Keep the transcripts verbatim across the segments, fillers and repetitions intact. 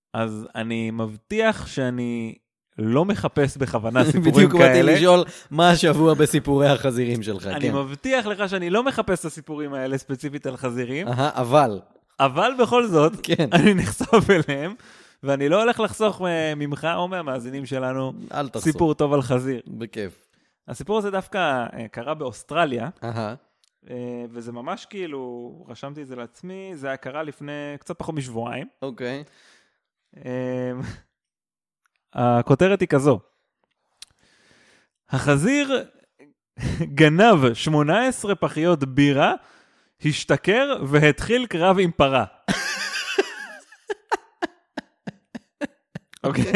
אז אני מבטיח שאני לא מחפש בכוונה סיפורים בדיוק כאלה. באתי לשאול מה השבוע בסיפורי החזירים שלך. אני כן. מבטיח לך שאני לא מחפש את הסיפורים האלה ספציפית על חזירים, אהה, אבל. אבל בכל זאת, כן. אני נחשוף אליהם, ואני לא הולך לחסוך ממך או מהמאזינים שלנו אל תחסוך. סיפור טוב על חזיר. בכיף. הסיפור הזה דווקא קרה באוסטרליה, אהה. וזה ממש כאילו, רשמתי את זה לעצמי, זה היה קרה לפני קצת פחות משבועיים. אוקיי. הכותרת היא כזו. החזיר גנב שמונה עשרה פחיות בירה, השתכר והתחיל קרב עם פרה. אוקיי.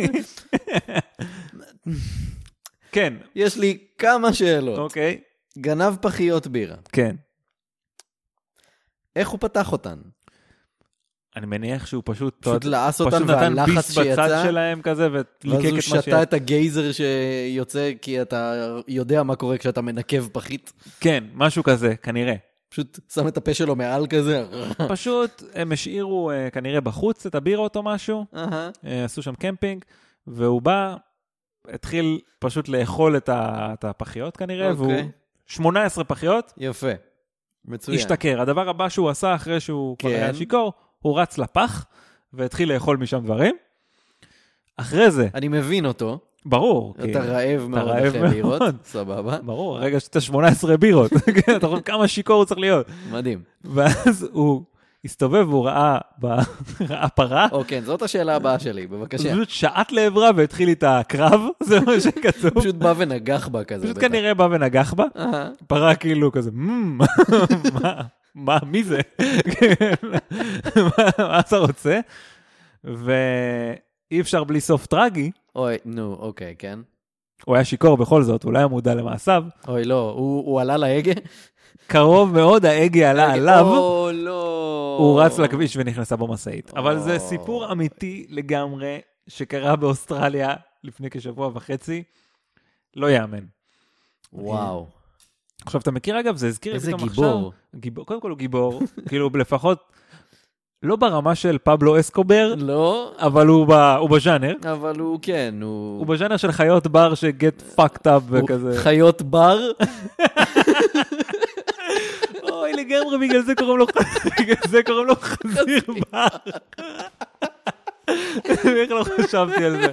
כן. יש לי כמה שאלות. אוקיי. גנב פחיות בירה. כן. איך הוא פתח אותן? אני מניח שהוא פשוט... פשוט לעס אותן פשוט נתן והלחץ ביס בצד שיצא, שלהם כזה, וליקק את מה ואז הוא שיש. שתה את הגייזר שיוצא, כי אתה יודע מה קורה כשאתה מנקב פחית. כן, משהו כזה, כנראה. פשוט שם את הפה שלו מעל כזה. פשוט הם השאירו כנראה בחוץ את הבירות או משהו, עשו שם קמפינג, והוא בא, התחיל פשוט לאכול את הפחיות כנראה, והוא שמונה עשרה פחיות. יפה, מצוין. השתכר. הדבר הבא שהוא עשה אחרי שהוא כבר היה שיקור, הוא רץ לפח, והתחיל לאכול משם דברים. אחרי זה... אני מבין אותו. ברור. אתה רעב מאוד אחרי בירות. סבבה. ברור, רגע שאתה שמונה עשרה בירות. אתה חושב כמה שיקור הוא צריך להיות. מדהים. ואז הוא הסתובב והוא ראה, ראה פרה. או כן, זאת השאלה הבאה שלי, בבקשה. הוא פשוט שעט לעברה והתחיל איתה קרב, זה מה שכתוב. פשוט בא ונגח בה כזה. פשוט כנראה בא ונגח בה. פרה כאילו כזה, מה, מי זה? מה אתה רוצה? ואי אפשר בלי סוף טרגי. אוי, נו, אוקיי, כן. הוא היה שיקור בכל זאת, אולי המודע למעשיו. אוי, לא, הוא עלה להגה? קרוב מאוד, ההגה עלה עליו. או, לא. הוא רץ לכביש ונכנסה בו מסעית. אבל זה סיפור אמיתי לגמרי, שקרה באוסטרליה לפני כשבוע וחצי. לא יאמן. וואו. עכשיו, אתה מכיר אגב, זה הזכיר לי פתאום עכשיו. איזה גיבור. קודם כל הוא גיבור, כאילו לפחות, לא ברמה של פבלו אסקובר, לא, אבל הוא בז'אנר. אבל הוא כן, הוא... הוא בז'אנר של חיות בר שגט פאקט אפ וכזה. חיות בר? אוי, לגמרי, בגלל זה קוראים לו, בגלל זה קוראים לו חזיר בר. איך לא חשבתי על זה?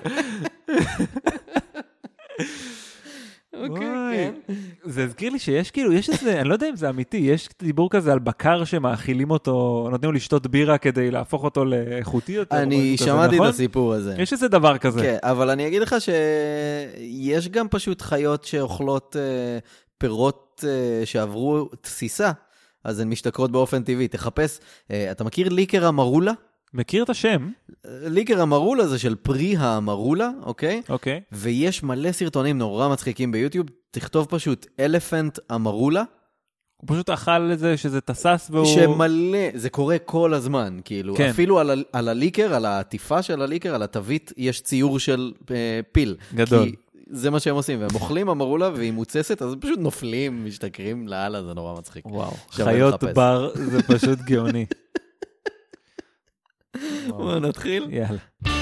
אוקיי, זה הזכיר לי שיש כאילו, יש איזה, אני לא יודע אם זה אמיתי, יש דיבור כזה על בקר שמאכילים אותו, נותנים לו לשתות בירה כדי להפוך אותו לאיכותי יותר. אני שמעתי את הסיפור הזה. יש איזה דבר כזה. כן, אבל אני אגיד לך שיש גם פשוט חיות שאוכלות פירות שעברו תסיסה, אז הן משתכרות באופן טבעי. תחפש, אתה מכיר ליקר המרולה? מכיר את השם. ליקר המרולה זה של פרי המרולה, אוקיי? אוקיי. ויש מלא סרטונים נורא מצחיקים ביוטיוב, תכתוב פשוט אלפנט המרולה. הוא פשוט אכל את זה שזה תסס והוא... שמלא, זה קורה כל הזמן, כאילו. כן. אפילו על, ה- על הליקר, על העטיפה של הליקר, על התווית, יש ציור של אה, פיל. גדול. כי זה מה שהם עושים, והם אוכלים המרולה והיא מוצסת, אז פשוט נופלים, משתכרים לאללה, זה נורא מצחיק. וואו, חיות בר זה פשוט גאוני. בואו נתחיל. יאללה.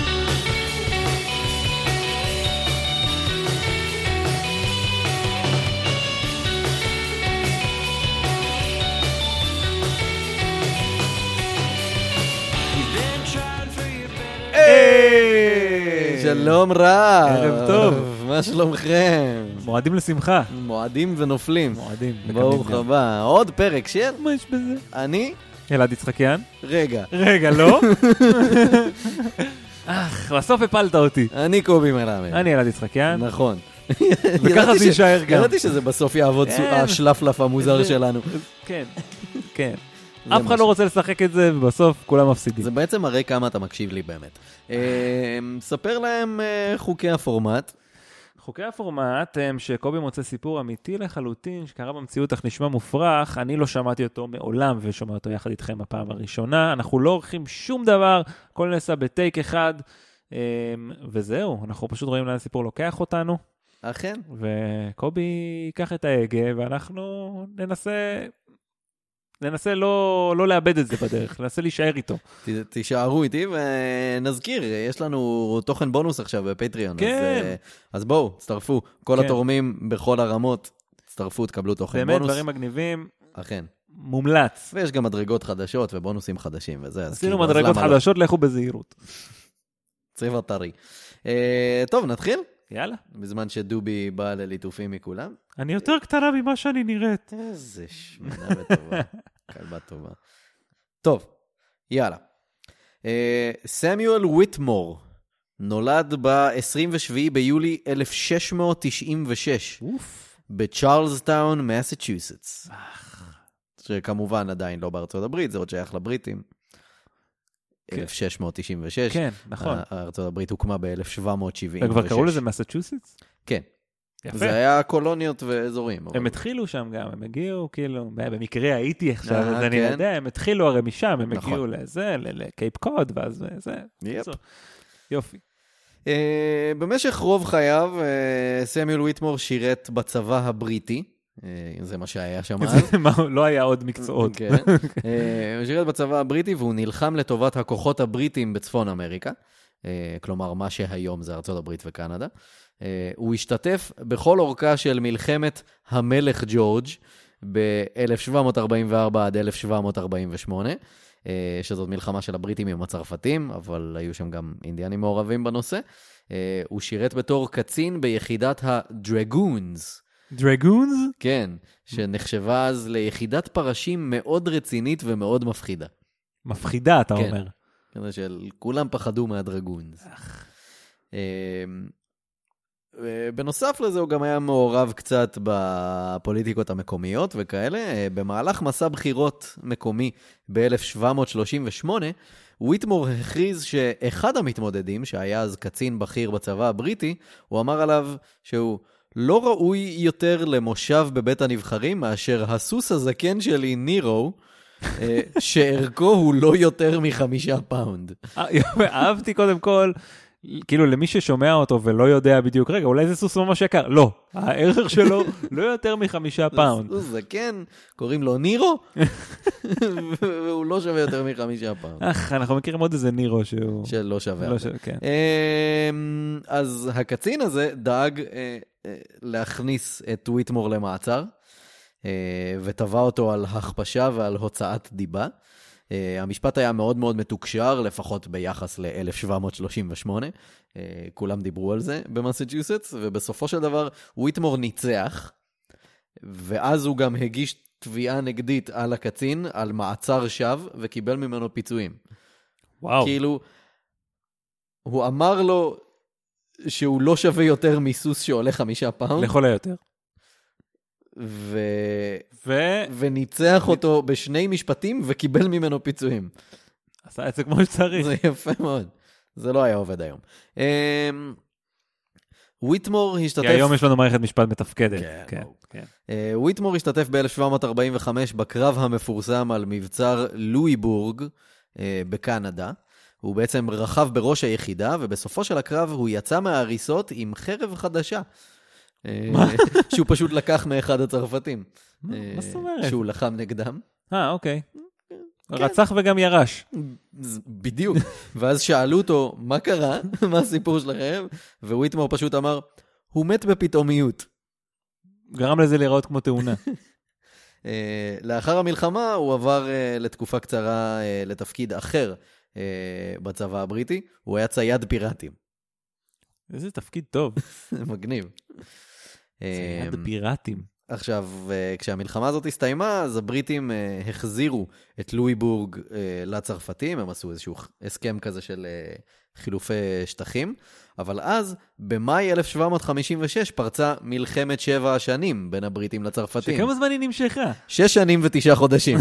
שלום רב. ערב טוב. מה שלומכם? מועדים לשמחה. מועדים ונופלים. מועדים. ברוך הבא. עוד פרק של... מה יש בזה? אני? אלעד יצחקיאן. רגע. רגע, לא? אך, בסוף הפלת אותי. אני קובי מלמד. אני אלעד יצחקיאן. נכון. וככה זה יישאר גם. ידעתי שזה בסוף יעבוד השלפלף המוזר שלנו. כן, כן. אף אחד לא רוצה לשחק את זה, ובסוף כולם מפסידים. זה בעצם מראה כמה אתה מקשיב לי באמת. ספר להם חוקי הפורמט. חוקי הפורמט הם שקובי מוצא סיפור אמיתי לחלוטין, שקרה במציאות אך נשמע מופרך, אני לא שמעתי אותו מעולם, ושומע אותו יחד איתכם בפעם הראשונה, אנחנו לא עורכים שום דבר, הכל נעשה בטייק אחד, וזהו, אנחנו פשוט רואים לאן הסיפור לוקח אותנו. אכן. וקובי ייקח את ההגה, ואנחנו ננסה ננסה לא, לא לאבד את זה בדרך, ננסה להישאר איתו. ת, תישארו איתי ונזכיר, יש לנו תוכן בונוס עכשיו בפטריון. כן. אז, אז בואו, תצטרפו. כל כן. התורמים בכל הרמות, תצטרפו, תקבלו תוכן באמת, בונוס. באמת דברים מגניבים. אכן. מומלץ. ויש גם מדרגות חדשות ובונוסים חדשים וזה. עשינו מדרגות חדשות, לכו בזהירות. צבע טרי. אה, טוב, נתחיל? יאללה. בזמן שדובי בא לליטופים מכולם. אני יותר קטנה ממה שאני נראית. איזה שמנה וטובה. כלבה טובה. טוב, יאללה. סמיואל וויטמור נולד ב-עשרים ושבעה ביולי אלף שש מאות תשעים ושש בצ'ארלסטאון, מסצ'וסטס. שכמובן עדיין לא בארצות הברית, זה עוד שייך לבריטים. אלף שש מאות תשעים ושש. כן, נכון. ארצות הברית הוקמה ב-אלף שבע מאות שבעים ושש. וכבר קראו לזה מסצ'וסטס? כן. יפה. זה היה קולוניות ואזורים. הם התחילו שם גם, הם הגיעו, כאילו, במקרה הייתי עכשיו, אז אני כן. יודע, הם התחילו הרי משם, הם נכון. הגיעו לזה, לקייפ קוד, ואז זה. יפ. יופי. Uh, במשך רוב חייו, uh, סמיואל וויטמור שירת בצבא הבריטי, uh, זה מה שהיה שם אז. לא היה עוד מקצועות. כן. uh, הוא שירת בצבא הבריטי, והוא נלחם לטובת הכוחות הבריטים בצפון אמריקה, uh, כלומר, מה שהיום זה ארצות הברית וקנדה. Uh, הוא השתתף בכל אורכה של מלחמת המלך ג'ורג' ב-אלף שבע מאות ארבעים וארבע עד אלף שבע מאות ארבעים ושמונה, uh, שזאת מלחמה של הבריטים עם הצרפתים, אבל היו שם גם אינדיאנים מעורבים בנושא. Uh, הוא שירת בתור קצין ביחידת הדרגונס. דרגונס? כן, שנחשבה אז ליחידת פרשים מאוד רצינית ומאוד מפחידה. מפחידה, אתה כן. אומר. כזה של כולם פחדו מהדרגונס. Uh, בנוסף לזה הוא גם היה מעורב קצת בפוליטיקות המקומיות וכאלה. במהלך מסע בחירות מקומי ב-אלף שבע מאות שלושים ושמונה, וויטמור הכריז שאחד המתמודדים, שהיה אז קצין בכיר בצבא הבריטי, הוא אמר עליו שהוא לא ראוי יותר למושב בבית הנבחרים מאשר הסוס הזקן שלי נירו, שערכו הוא לא יותר מחמישה פאונד. אהבתי קודם כל, כאילו למי ששומע אותו ולא יודע בדיוק, רגע, אולי זה סוס ממש יקר. לא, הערך שלו לא יותר מחמישה פאונד. סוס זקן, קוראים לו נירו, והוא לא שווה יותר מחמישה פאונד. אך, אנחנו מכירים עוד איזה נירו שהוא... שלא שווה. לא שווה, כן. אז הקצין הזה דאג להכניס את וויטמור למעצר, וטבע אותו על הכפשה ועל הוצאת דיבה. Uh, המשפט היה מאוד מאוד מתוקשר, לפחות ביחס ל-אלף שבע מאות שלושים ושמונה. Uh, כולם דיברו על זה במסצ'וסטס, ובסופו של דבר וויטמור ניצח, ואז הוא גם הגיש תביעה נגדית על הקצין, על מעצר שווא, וקיבל ממנו פיצויים. וואו. כאילו, הוא אמר לו שהוא לא שווה יותר מסוס שעולה חמישה פאונד. לכל היותר. ו... ו... וניצח אותו בשני משפטים וקיבל ממנו פיצויים. עשה את זה כמו שצריך. זה יפה מאוד. זה לא היה עובד היום. וויטמור השתתף... כי היום יש לנו מערכת משפט מתפקדת. כן, כן, כן. וויטמור השתתף ב-אלף שבע מאות ארבעים וחמש בקרב המפורסם על מבצר לואיבורג בקנדה. הוא בעצם רכב בראש היחידה, ובסופו של הקרב הוא יצא מההריסות עם חרב חדשה. שהוא פשוט לקח מאחד הצרפתים. מה זאת אומרת? שהוא לחם נגדם. אה, אוקיי. רצח וגם ירש. בדיוק. ואז שאלו אותו, מה קרה? מה הסיפור שלכם? וויטמור פשוט אמר, הוא מת בפתאומיות. גרם לזה להיראות כמו תאונה. לאחר המלחמה הוא עבר לתקופה קצרה לתפקיד אחר בצבא הבריטי. הוא היה צייד פיראטים. איזה תפקיד טוב. מגניב. צייד פיראטים. עכשיו, כשהמלחמה הזאת הסתיימה, אז הבריטים החזירו את לואיבורג לצרפתים, הם עשו איזשהו הסכם כזה של חילופי שטחים, אבל אז, במאי אלף שבע מאות חמישים ושש, פרצה מלחמת שבע השנים בין הבריטים לצרפתים. שכמה זמן היא נמשכה? שש שנים ותשעה חודשים.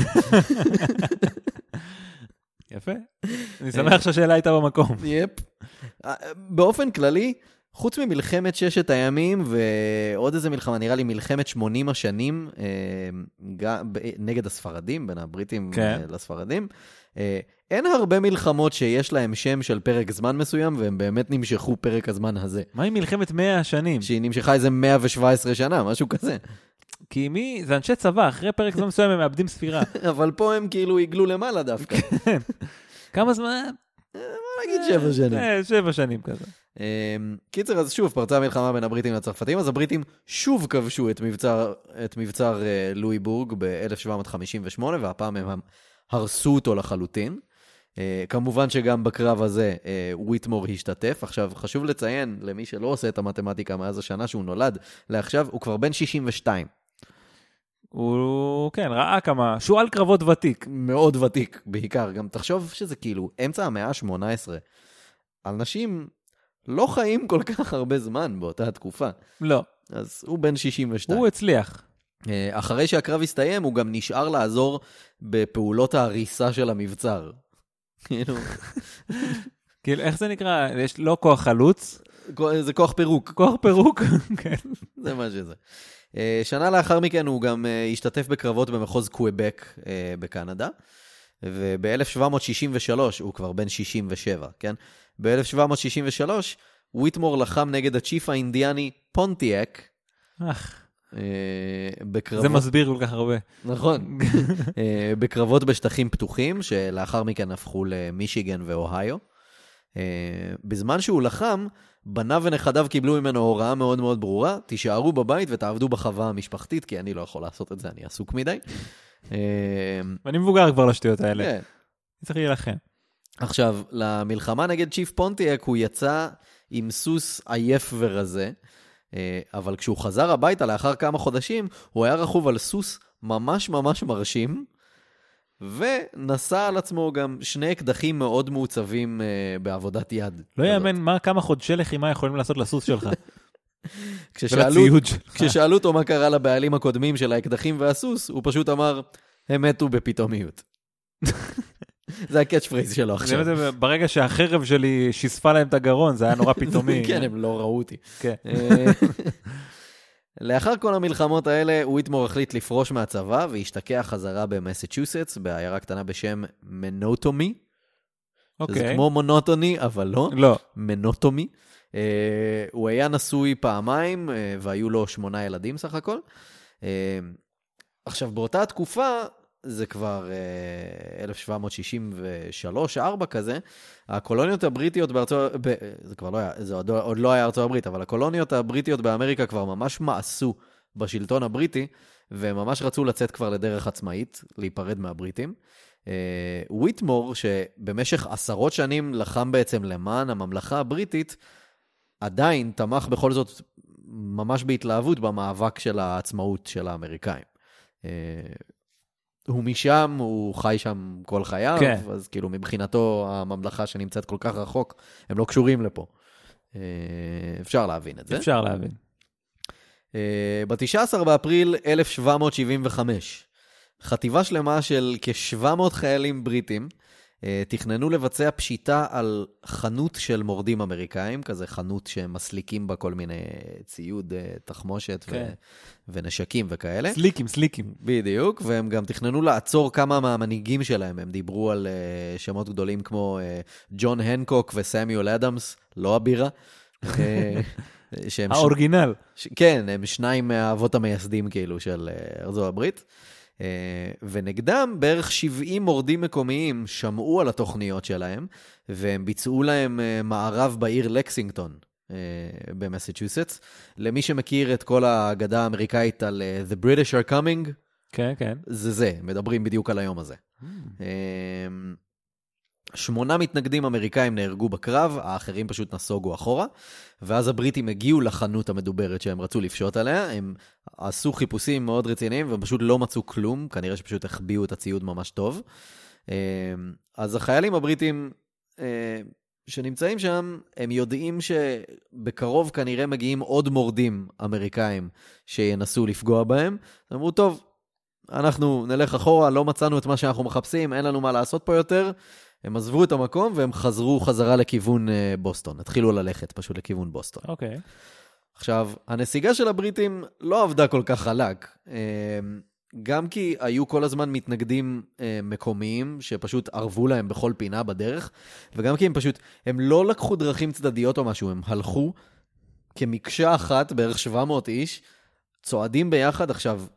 יפה. אני שמח שהשאלה הייתה במקום. יפ. באופן כללי, חוץ ממלחמת ששת הימים ועוד איזה מלחמה, נראה לי מלחמת שמונים השנים נגד הספרדים, בין הבריטים לספרדים, אין הרבה מלחמות שיש להם שם של פרק זמן מסוים, והם באמת נמשכו פרק הזמן הזה. מה עם מלחמת מאה השנים? שהיא נמשכה איזה מאה ושבע עשרה שנה, משהו כזה. כי מי, זה אנשי צבא, אחרי פרק זמן מסוים הם מאבדים ספירה. אבל פה הם כאילו עיגלו למעלה דווקא. כמה זמן? בוא נגיד שבע שנים. שבע שנים כזה. קיצר, אז שוב, פרצה המלחמה בין הבריטים לצרפתים, אז הבריטים שוב כבשו את מבצר, את מבצר לואיבורג ב-אלף שבע מאות חמישים ושמונה, והפעם הם הרסו אותו לחלוטין. כמובן שגם בקרב הזה וויטמור השתתף. עכשיו, חשוב לציין, למי שלא עושה את המתמטיקה מאז השנה שהוא נולד לעכשיו, הוא כבר בן שישים ושתיים. הוא, כן, ראה כמה, שואל קרבות ותיק. מאוד ותיק, בעיקר. גם תחשוב שזה כאילו אמצע המאה ה-שמונה עשרה. אנשים לא חיים כל כך הרבה זמן באותה התקופה. לא. אז הוא בן שישים ושתיים. הוא הצליח. אחרי שהקרב הסתיים, הוא גם נשאר לעזור בפעולות ההריסה של המבצר. כאילו... כאילו, איך זה נקרא? יש לא כוח חלוץ? זה כוח פירוק. כוח פירוק? כן. זה מה שזה. שנה לאחר מכן הוא גם השתתף בקרבות במחוז קוויבק בקנדה, וב-אלף שבע מאות שישים ושלוש, הוא כבר בן שישים ושבע, כן? ב-אלף שבע מאות שישים ושלוש, וויטמור לחם נגד הצ'יף האינדיאני פונטיאק. אך. בקרבות... זה מסביר כל כך הרבה. נכון. בקרבות בשטחים פתוחים, שלאחר מכן הפכו למישיגן ואוהיו. בזמן שהוא לחם, בניו ונכדיו קיבלו ממנו הוראה מאוד מאוד ברורה, תישארו בבית ותעבדו בחווה המשפחתית, כי אני לא יכול לעשות את זה, אני עסוק מדי. ואני מבוגר כבר לשטויות האלה. כן. צריך להילחם. עכשיו, למלחמה נגד צ'יף פונטיאק, הוא יצא עם סוס עייף ורזה, אבל כשהוא חזר הביתה לאחר כמה חודשים, הוא היה רכוב על סוס ממש ממש מרשים, ונשא על עצמו גם שני אקדחים מאוד מעוצבים uh, בעבודת יד. לא יאמן מה, כמה חודשי לחימה יכולים לעשות לסוס שלך. כששאלו, כששאלו אותו מה קרה לבעלים הקודמים של האקדחים והסוס, הוא פשוט אמר, הם מתו בפתאומיות. זה הקאץ' פרייז שלו עכשיו. זה, ברגע שהחרב שלי שיספה להם את הגרון, זה היה נורא פתאומי. כן, הם לא ראו אותי. כן. לאחר כל המלחמות האלה, וויטמור החליט לפרוש מהצבא, והשתקע חזרה במסצ'וסטס, בעיירה קטנה בשם מנוטומי. אוקיי. שזה כמו מונוטוני, אבל לא. לא. מנוטומי. Uh, הוא היה נשוי פעמיים, uh, והיו לו שמונה ילדים סך הכל. Uh, עכשיו, באותה התקופה, זה כבר uh, אלף שבע מאות שישים ושלוש ארבע כזה, הקולוניות הבריטיות בארצות, ב, זה כבר לא היה, זה עוד, עוד לא היה ארצות הברית, אבל הקולוניות הבריטיות באמריקה כבר ממש מעשו בשלטון הבריטי, וממש רצו לצאת כבר לדרך עצמאית, להיפרד מהבריטים. Uh, וויטמור, שבמשך עשרות שנים לחם בעצם למען הממלכה הבריטית, עדיין תמך בכל זאת ממש בהתלהבות במאבק של העצמאות של האמריקאים. Uh, הוא משם, הוא חי שם כל חייו, כן. אז כאילו מבחינתו הממלכה שנמצאת כל כך רחוק, הם לא קשורים לפה. אפשר להבין את זה. אפשר להבין. ב-תשעה עשר באפריל אלף שבע מאות שבעים וחמש, חטיבה שלמה של כ-שבע מאות חיילים בריטים, תכננו לבצע פשיטה על חנות של מורדים אמריקאים, כזה חנות שמסליקים בה כל מיני ציוד, תחמושת כן. ו- ונשקים וכאלה. סליקים, סליקים. בדיוק, והם גם תכננו לעצור כמה מהמנהיגים שלהם, הם דיברו על uh, שמות גדולים כמו uh, ג'ון הנקוק וסמיול אדמס, לא הבירה. האורגינל. ש... כן, הם שניים מהאבות המייסדים כאילו של uh, ארצות הברית. Uh, ונגדם בערך שבעים מורדים מקומיים שמעו על התוכניות שלהם, והם ביצעו להם uh, מערב בעיר לקסינגטון uh, במסצ'וסטס. למי שמכיר את כל האגדה האמריקאית על uh, The British are coming, כן, כן. זה זה, מדברים בדיוק על היום הזה. Mm. Uh, שמונה מתנגדים אמריקאים נהרגו בקרב, האחרים פשוט נסוגו אחורה, ואז הבריטים הגיעו לחנות המדוברת שהם רצו לפשוט עליה, הם עשו חיפושים מאוד רציניים, והם פשוט לא מצאו כלום, כנראה שפשוט החביאו את הציוד ממש טוב. אז החיילים הבריטים שנמצאים שם, הם יודעים שבקרוב כנראה מגיעים עוד מורדים אמריקאים שינסו לפגוע בהם, הם אמרו, טוב, אנחנו נלך אחורה, לא מצאנו את מה שאנחנו מחפשים, אין לנו מה לעשות פה יותר, הם עזבו את המקום והם חזרו חזרה לכיוון בוסטון. התחילו ללכת פשוט לכיוון בוסטון. אוקיי. Okay. עכשיו, הנסיגה של הבריטים לא עבדה כל כך חלק. גם כי היו כל הזמן מתנגדים מקומיים שפשוט ערבו להם בכל פינה בדרך, וגם כי הם פשוט, הם לא לקחו דרכים צדדיות או משהו, הם הלכו כמקשה אחת, בערך שבע מאות איש, צועדים ביחד. עכשיו,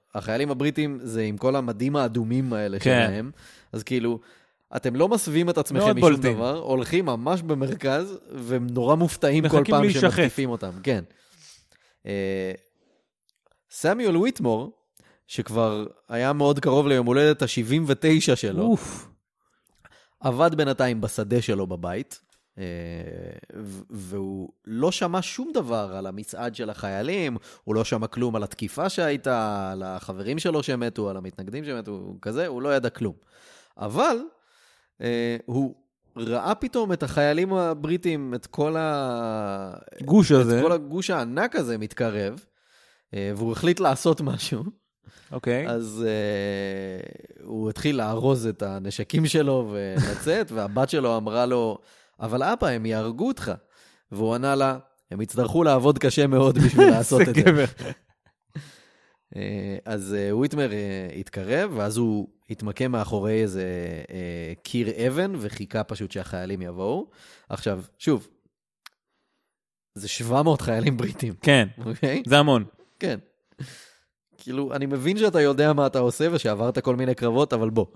החיילים הבריטים זה עם כל המדים האדומים האלה כן. שלהם, אז כאילו, אתם לא מסווים את עצמכם מאוד משום בולטים. דבר, הולכים ממש במרכז, והם נורא מופתעים כל מחכים פעם להישחף. שמתקיפים אותם. כן. אה, סמיול ויטמור, שכבר היה מאוד קרוב ליום הולדת ה-שבעים ותשע שלו, אוף. עבד בינתיים בשדה שלו בבית, אה, ו- והוא לא שמע שום דבר על המצעד של החיילים, הוא לא שמע כלום על התקיפה שהייתה, על החברים שלו שמתו, על המתנגדים שמתו, כזה, הוא לא ידע כלום. אבל אה, הוא ראה פתאום את החיילים הבריטים, את כל, ה... גוש הזה. את כל הגוש הענק הזה מתקרב, אה, והוא החליט לעשות משהו. אוקיי. אז uh, הוא התחיל לארוז את הנשקים שלו ולצאת, והבת שלו אמרה לו, אבל אבא, הם יהרגו אותך. והוא ענה לה, הם יצטרכו לעבוד קשה מאוד בשביל לעשות את זה. uh, אז uh, וויטמר uh, התקרב, ואז הוא התמקם מאחורי איזה uh, קיר אבן, וחיכה פשוט שהחיילים יבואו. עכשיו, שוב, זה שבע מאות חיילים בריטים. כן, אוקיי? זה המון. כן. כאילו, אני מבין שאתה יודע מה אתה עושה, ושעברת כל מיני קרבות, אבל בוא.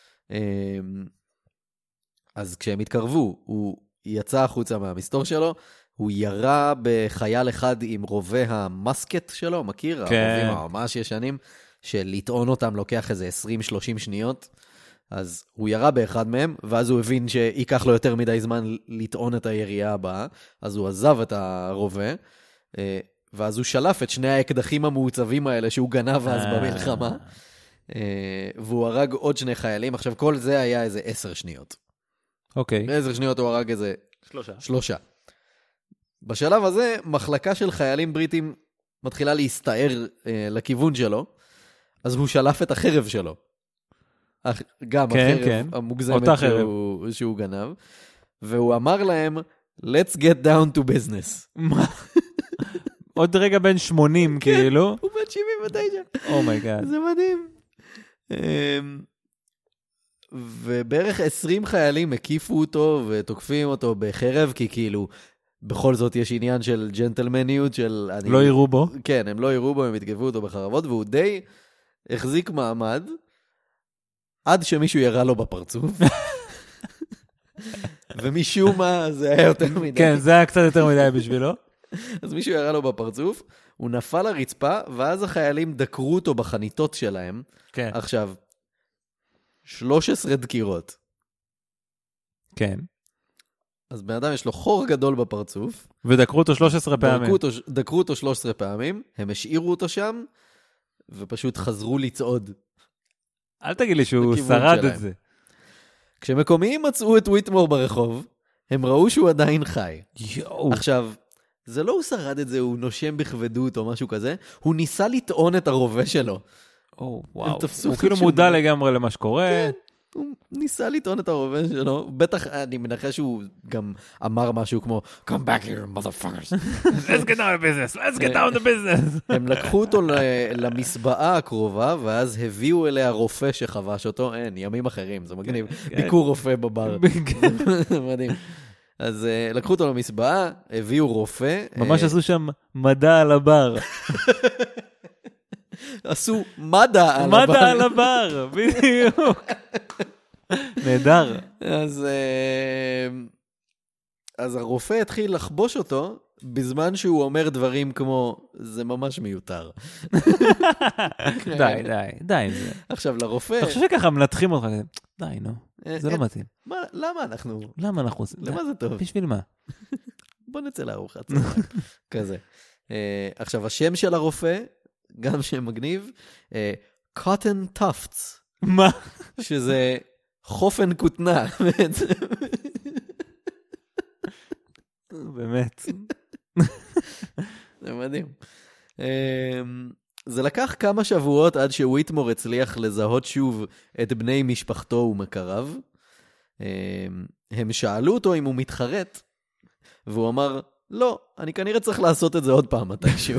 אז כשהם התקרבו, הוא יצא החוצה מהמסתור שלו, הוא ירה בחייל אחד עם רובה המסקט שלו, מכיר? כן. הרובים הממש ישנים, שלטעון אותם לוקח איזה עשרים שלושים שניות. אז הוא ירה באחד מהם, ואז הוא הבין שיקח לו יותר מדי זמן לטעון את הירייה הבאה, אז הוא עזב את הרובה, ואז הוא שלף את שני האקדחים המעוצבים האלה שהוא גנב אז במלחמה, והוא הרג עוד שני חיילים. עכשיו כל זה היה איזה עשר שניות. אוקיי. בעשר שניות הוא הרג איזה שלושה. שלושה. בשלב הזה, מחלקה של חיילים בריטים מתחילה להסתער אה, לכיוון שלו, אז הוא שלף את החרב שלו. אח, גם כן, החרב כן. המוגזמת אותה שהוא, שהוא גנב, והוא אמר להם, let's get down to business. מה? עוד רגע בן שמונים, כאילו. הוא בן שבעים ותשע. אומייגאד. זה מדהים. ובערך עשרים חיילים הקיפו אותו ותוקפים אותו בחרב, כי כאילו, בכל זאת יש עניין של ג'נטלמניות, של... לא יראו בו. כן, הם לא יראו בו, הם התקפו אותו בחרבות, והוא די החזיק מעמד, עד שמישהו ירה לו בפרצוף. ומשום מה זה היה יותר מדי. כן, זה היה קצת יותר מדי בשבילו. אז מישהו ירה לו בפרצוף, הוא נפל לרצפה, ואז החיילים דקרו אותו בחניתות שלהם. כן. עכשיו, שלוש עשרה דקירות. כן. אז בן אדם יש לו חור גדול בפרצוף. ודקרו אותו שלוש עשרה פעמים. דקרו אותו, דקרו אותו שלוש עשרה פעמים, הם השאירו אותו שם, ופשוט חזרו לצעוד. אל תגיד לי שהוא לכיוון שרד שלהם. את זה. כשמקומיים מצאו את וויטמור ברחוב, הם ראו שהוא עדיין חי. יואו. עכשיו, זה לא הוא שרד את זה, הוא נושם בכבדות או משהו כזה, הוא ניסה לטעון את הרובה שלו. או, וואו. תפסו הוא אותו כאילו שם. מודע לגמרי למה שקורה. כן, הוא ניסה לטעון את הרובה שלו, בטח, אני מנחש שהוא גם אמר משהו כמו, come back here, motherfuckers. Let's get down to business, let's get down to business. הם לקחו אותו ל- למסבעה הקרובה, ואז הביאו אליה רופא שחבש אותו, אין, ימים אחרים, זה מגניב, ביקור רופא בבר, זה מדהים. אז uh, לקחו אותו למסבעה, הביאו רופא. ממש uh, עשו שם מדע על הבר. עשו מדע על הבר. מדע על הבר, בדיוק. נהדר. אז, uh, אז הרופא התחיל לחבוש אותו, בזמן שהוא אומר דברים כמו, זה ממש מיותר. די, די, די עם זה. עכשיו, לרופא... אתה חושב שככה מנתחים אותך, די, נו, זה לא מתאים. מה, למה אנחנו... למה אנחנו עושים? למה זה טוב? בשביל מה? בוא נצא לארוחת צהריים. כזה. אה, עכשיו, השם של הרופא, גם שם מגניב, אה, Cotton Tufts, מה? שזה חופן כותנה, בעצם. באמת. זה מדהים. אה, זה לקח כמה שבועות עד שוויטמור הצליח לזהות שוב את בני משפחתו ומכריו. הם שאלו אותו אם הוא מתחרט, והוא אמר, לא, אני כנראה צריך לעשות את זה עוד פעם מתישהו.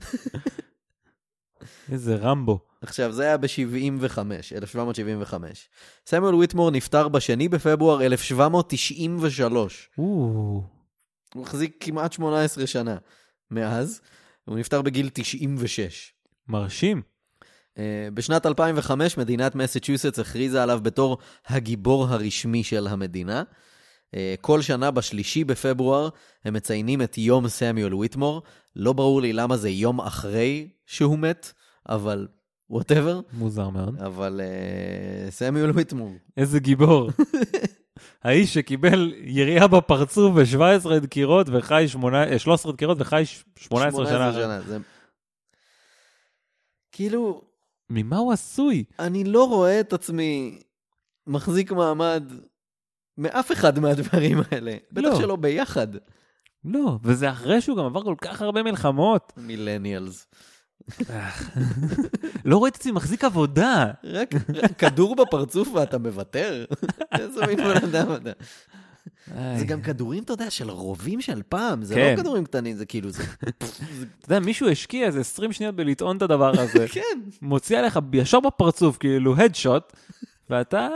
איזה רמבו. עכשיו, זה היה ב-שבעים וחמש, אלף שבע מאות שבעים וחמש. סמואל ויטמור נפטר בשני בפברואר אלף שבע מאות תשעים ושלוש. הוא החזיק כמעט שמונה עשרה שנה מאז, הוא נפטר בגיל תשעים ושש. מרשים. בשנת אלפיים וחמש מדינת מסצ'וסטס הכריזה עליו בתור הגיבור הרשמי של המדינה. כל שנה בשלישי בפברואר הם מציינים את יום סמיול וויטמור. לא ברור לי למה זה יום אחרי שהוא מת, אבל whatever. מוזר מאוד. אבל סמיול וויטמור. איזה גיבור. האיש שקיבל ירייה בפרצוף ו-שבע עשרה דקירות וחי שלוש עשרה דקירות וחי שמונה עשרה שנה. שנה. זה... כאילו... ממה הוא עשוי? אני לא רואה את עצמי מחזיק מעמד מאף אחד מהדברים האלה. לא. בטח שלא ביחד. לא, וזה אחרי שהוא גם עבר כל כך הרבה מלחמות. מילניאלס. לא רואה את עצמי מחזיק עבודה. רק כדור בפרצוף ואתה מוותר? איזה מין בן אדם אתה. זה גם כדורים, אתה יודע, של רובים של פעם. זה לא כדורים קטנים, זה כאילו זה... אתה יודע, מישהו השקיע איזה עשרים שניות בלטעון את הדבר הזה. כן. מוציא עליך ישר בפרצוף, כאילו, הדשוט, ואתה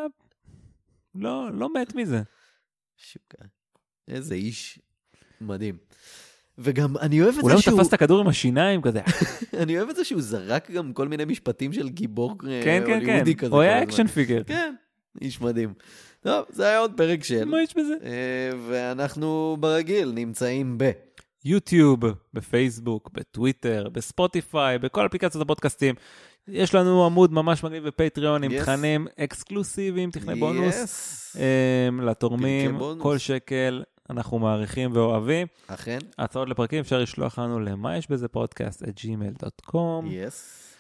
לא מת מזה. שוקה. איזה איש מדהים. וגם אני אוהב את זה שהוא... אולי הוא תפס את הכדור עם השיניים כזה. אני אוהב את זה שהוא זרק גם כל מיני משפטים של גיבור הוליוודי כזה. הוא היה אקשן פיגר. כן, איש מדהים. טוב, זה היה עוד פרק של... מה יש בזה? ואנחנו ברגיל נמצאים ב... יוטיוב, בפייסבוק, בטוויטר, בספוטיפיי, בכל אפליקציות הפודקאסטים. יש לנו עמוד ממש מגניב בפטריון עם תכנים אקסקלוסיביים, תכני בונוס לתורמים, כל שקל. אנחנו מעריכים ואוהבים. אכן. הצעות לפרקים אפשר לשלוח לנו למה יש בזה פודקאסט את ג'ימייל דוט קום. יס.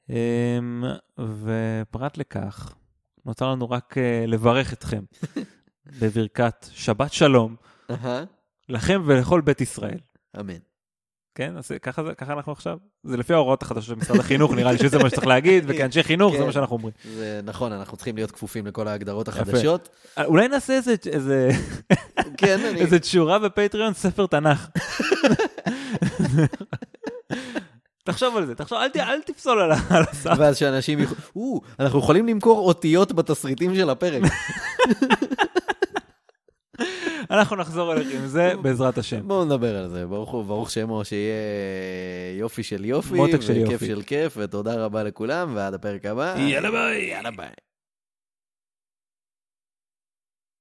ופרט לכך, נוצר לנו רק לברך אתכם בברכת שבת שלום לכם ולכל בית ישראל. אמן. כן, אז ככה, ככה אנחנו עכשיו. זה לפי ההוראות החדשות של משרד החינוך, נראה לי שזה מה שצריך להגיד, וכאנשי חינוך זה מה שאנחנו אומרים. זה נכון, אנחנו צריכים להיות כפופים לכל ההגדרות החדשות. אולי נעשה איזה, איזה, איזה תשורה בפטריון, ספר תנ"ך. תחשוב על זה, תחשוב, אל תפסול על הסף. ואז שאנשים יוכלו, אנחנו יכולים למכור אותיות בתסריטים של הפרק. אנחנו נחזור אליך עם זה בעזרת השם. בואו נדבר על זה. ברוך הוא, ברוך שמו שיהיה יופי של יופי, מותק של יופי. וכיף של כיף, ותודה רבה לכולם, ועד הפרק הבא. יאללה ביי. יאללה ביי.